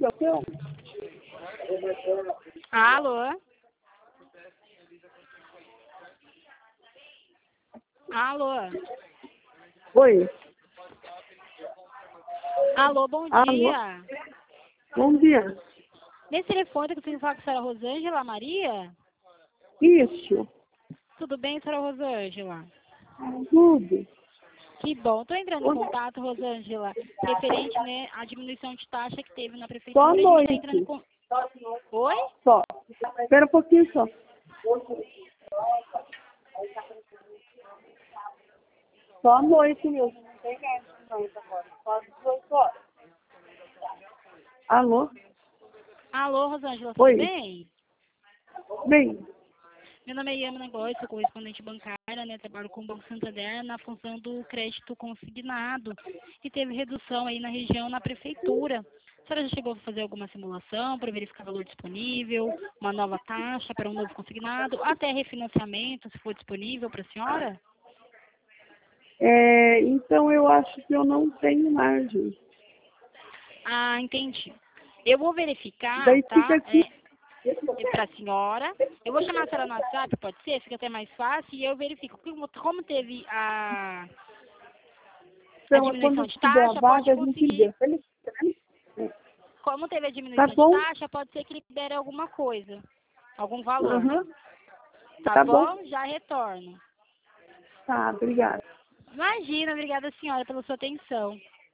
Alô? Alô? Oi. Alô, bom Alô? dia. Bom dia. Nesse telefone que eu tenho que falar com a senhora Rosângela Maria? Isso. Tudo bem, senhora Rosângela? Tudo. Que bom. Estou entrando em contato, Rosângela, referente, né, à diminuição de taxa que teve na prefeitura. Só à A gente está noite. entrando em Oi? Só. Espera um pouquinho só. Só à noite mesmo. Não tem mais agora. Só às 18 horas. Alô? Alô, Rosângela, tudo Oi. bem? Bem, Meu nome é Iana Negócio, sou correspondente bancária, né? Trabalho com o Banco Santander na função do crédito consignado. E teve redução aí na região, na prefeitura. A senhora já chegou a fazer alguma simulação para verificar o valor disponível, uma nova taxa para um novo consignado, até refinanciamento, se for disponível para a senhora? então eu acho que eu não tenho margem. Ah, entendi. Eu vou verificar, Daí fica tá? aqui. Para a senhora. Eu vou chamar a senhora no WhatsApp, pode ser? Fica até mais fácil. E eu verifico. Como teve a Então, diminuição quando de tiver a taxa, pode vaga, a gente conseguir. vê. Como teve a Tá diminuição de bom? taxa, pode ser que ele libere alguma coisa, algum valor. Aham. Tá Tá bom. bom? Já retorno. Tá, obrigada. Imagina, obrigada, senhora, pela sua atenção.